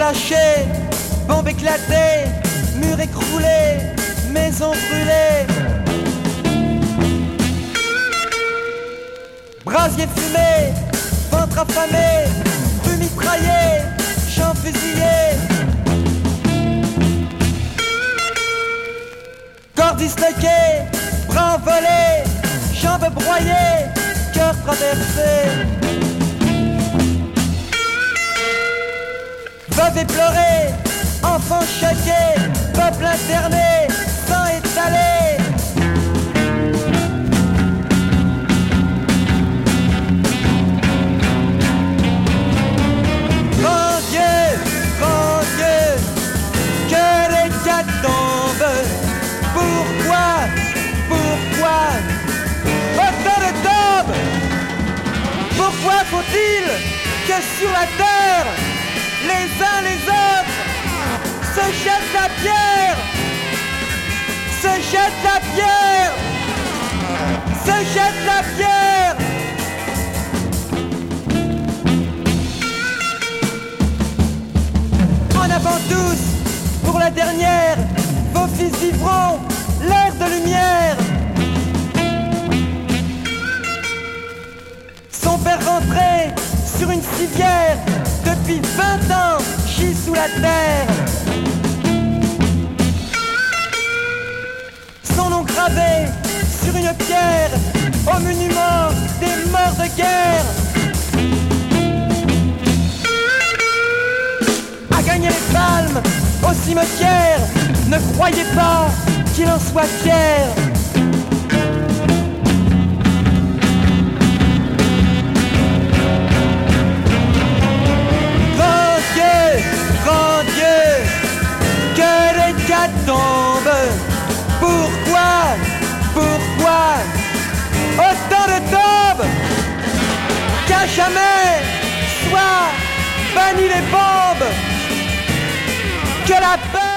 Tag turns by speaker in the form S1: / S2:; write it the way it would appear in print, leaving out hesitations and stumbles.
S1: lâchées, bombes éclatées, murs écroulés, maisons brûlées. Brasiers fumés, ventre affamé, rue mitraillée, champs fusillés. Corps disloqués, bras envolés, jambes broyées, cœur traversé. Veuve éplorée, enfants choqués, peuple interné, sang étalé. Grand Dieu, que l'hécatombe. Pourquoi autant de tombes? Pourquoi faut-il que sur la terre les uns les autres se jettent la pierre, se jettent la pierre, se jettent la pierre? En avant tous pour la dernière, vos fils vivront l'air de lumière. Son père rentré sur une civière, depuis 20 ans gît sous la terre. Son nom gravé sur une pierre, au monument des morts de guerre. A gagner les palmes au cimetière, ne croyez pas qu'il en soit fier. Grand Dieu, que l'hécatombe. Pourquoi autant de tombes? Qu'à jamais soit banni les bombes, que la paix